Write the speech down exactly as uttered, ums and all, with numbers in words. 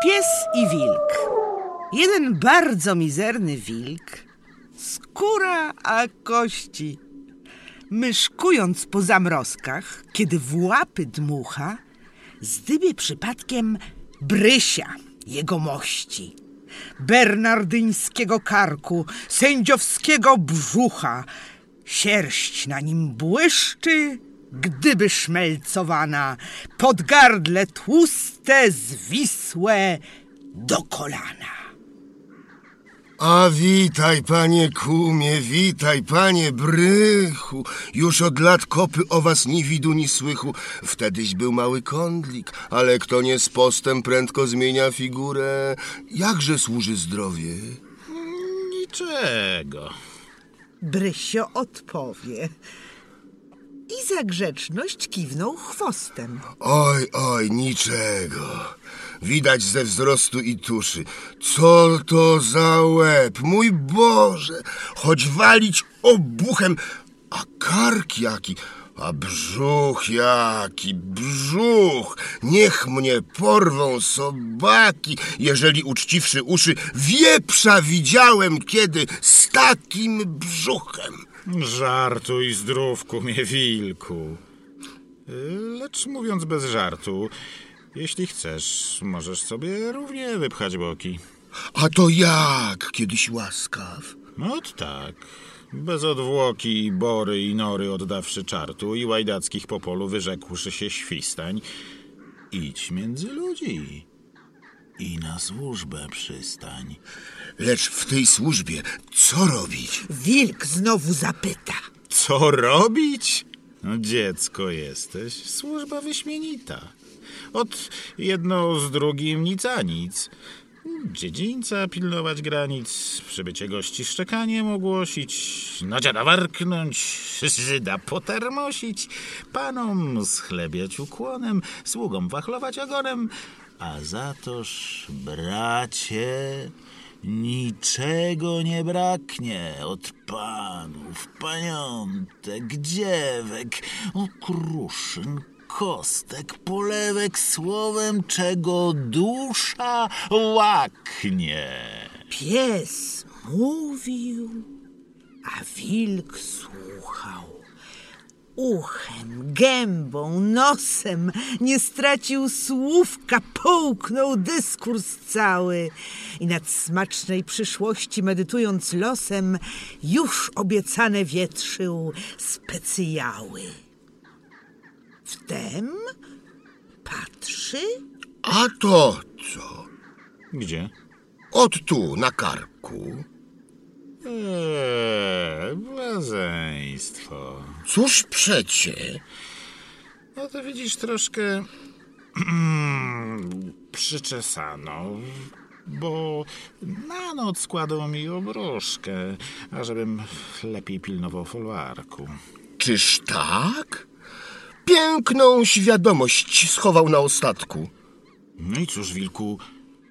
Pies i wilk. Jeden bardzo mizerny wilk, skóra a kości. Myszkując po zamrozkach, kiedy w łapy dmucha, zdybie przypadkiem Brysia, jego mości. Bernardyńskiego karku, sędziowskiego brzucha. Sierść na nim błyszczy, gdyby szmelcowana, podgardle tłuste, zwisłe do kolana. A witaj, panie kumie, witaj, panie Brychu. Już od lat kopy o was ni widu, ni słychu. Wtedyś był mały kądlik, ale kto nie z postem prędko zmienia figurę. Jakże służy zdrowie? Niczego. Brysio odpowie i za grzeczność kiwnął chwostem. Oj, oj, niczego. Widać ze wzrostu i tuszy. Co to za łeb, mój Boże! Choć walić obuchem, a kark jaki, a brzuch jaki, brzuch! Niech mnie porwą sobaki, jeżeli uczciwszy uszy wieprza widziałem kiedy z takim brzuchem. Żartuj, zdrówku mnie, wilku. Lecz mówiąc bez żartu, jeśli chcesz, możesz sobie równie wypchać boki. A to jak, kiedyś łaskaw? Ot tak. Bez odwłoki, bory i nory oddawszy czartu i łajdackich po polu wyrzekłszy się świstań, idź między ludzi i na służbę przystań. Lecz w tej służbie co robić? Wilk znowu zapyta. Co robić? No, dziecko jesteś, służba wyśmienita. Od jedno z drugim nic a nic. Dziedzińca pilnować granic, przybycie gości szczekaniem ogłosić, na dziada warknąć, Żyda potermosić, panom schlebiać ukłonem, sługom wachlować ogonem, a za toż, bracie, niczego nie braknie od panów, paniątek, dziewek, okruszyn, kostek, polewek, słowem, czego dusza łaknie. Pies mówił, a wilk słuchał. Uchem, gębą, nosem nie stracił słówka, połknął dyskurs cały i nad smacznej przyszłości medytując losem już obiecane wietrzył specjały. Wtem patrzy. A to co? Gdzie? Ot tu, na karku. Eee, błazeństwo. Cóż przecie? No to widzisz, troszkę przyczesano, bo na noc składą mi obruszkę, ażebym lepiej pilnował folwarku. Czyż tak? Piękną świadomość schował na ostatku. No i cóż, wilku,